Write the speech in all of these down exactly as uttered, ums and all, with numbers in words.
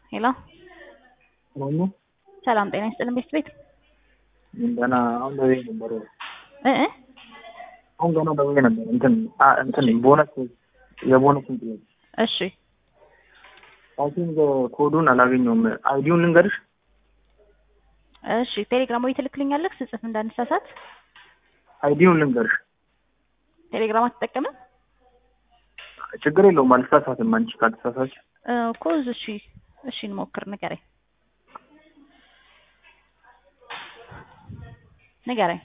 ሄሎ ማኑ ሰላም ጤና ይስጥልኝ ቤት ቤት እንደና አሁን ደውዬ ነበር እ እ አሁን ገና ደውዬ ነበር እንትን እንትን ቦነስ የቦነስ እንትን እሺ አሁን ኮዱን አላገኘውም አይዲውን ልንገርሽ እሺ ቴሌግራም ወይ ትልክልኛለህ ስጽፍ እንዳንሳሳት አይዲውን ልንገርሽ ቴሌግራም አትጠቀምም ችግር የለውም አልተሳሳትም አንቺ ካልተሳሳች እኮ እሺ እሺ እንሞክር ንገረኝ ንገረኝ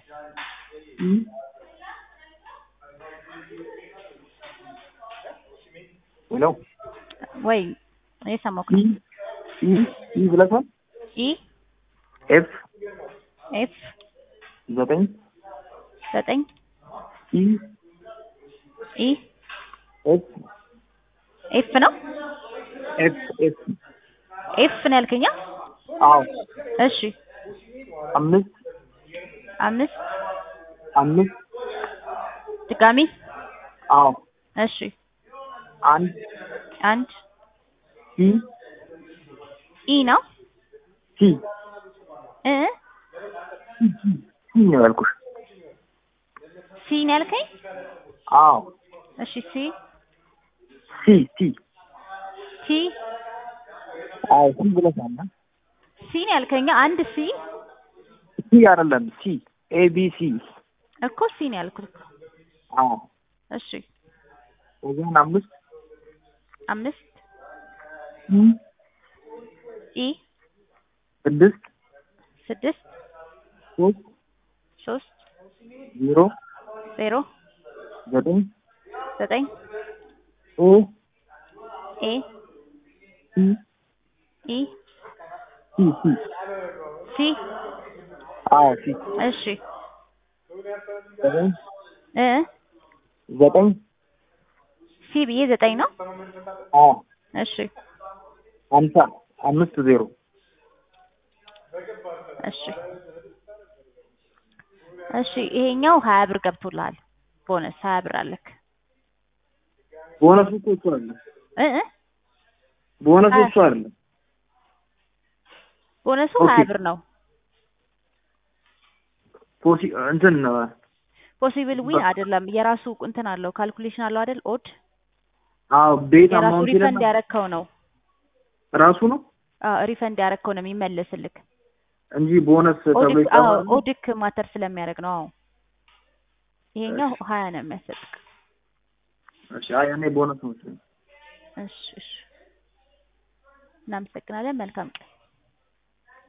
ሄሎ ወይ እየሰማሁህ ነው ኢ ኢ ብለሻል ኢ ኤፍ ኤፍ ዘጠኝ ዘጠኝ ኢ ኢ ኤፍ ኤፍ ነው ኤፍ ኤፍ ኤፍ ነው ያልከኝ አዎ እሺ አምስት አምስት አምስት ድጋሚ አዎ እሺ አንድ አንድ ሲ ኢ ነው ሲ እ ሲ ነው ያልኩሽ ሲ ነው ያልከኝ አዎ እሺ ሲ ሲ ሲ ቲ አዎ ሲ ብለሻል ሲ ነው ያልከኝ አንድ ሲ ሲ አይደለም ሲ ኤ ቢ ሲ እኮ ሲ ነው ያልኩት አዎ እሺ ወዘን አምስት አምስት ኢ ኢ ስድስት ስድስት ሶስት ሶስት ዜሮ ዜሮ ዘጠኝ ዘጠኝ ኤ ኤ ሲ ኢ ሲ ሲ ሲ አዎ ሲ እሺ ዘጠኝ እ ዘጠኝ ሲ ብዬ ዘጠኝ ነው አዎ እሺ አምሳ አምስት ዜሮ እሺ እሺ ይሄኛው ሀያ ብር ገብቶልሃል ቦነስ ሀያ ብር አለክ ቦነሱ እኮ እሱ አይደለም እ እ ቦነሱ እሱ አይደለም ቦነሱ ሀያ ብር ነው ፖሲ እንትን ፖሲብል ዊን አይደለም የራሱ እንትን አለው ካልኩሌሽን አለው አይደል ኦድ አዎ ቤት የራሱ አማውንት ሪፈንድ ያረከው ነው ራሱ ነው አዎ ሪፈንድ ያረከው ነው የሚመለስልክ እንጂ ቦነስ ተብሎ አዎ ኦድክ ማተር ስለሚያደርግ ነው አዎ ይሄኛው ሀያ ነው የሚያሰጥክ እሺ አይ እኔ ቦነስ ነው እሺ እሺ እናመሰግናለን መልካም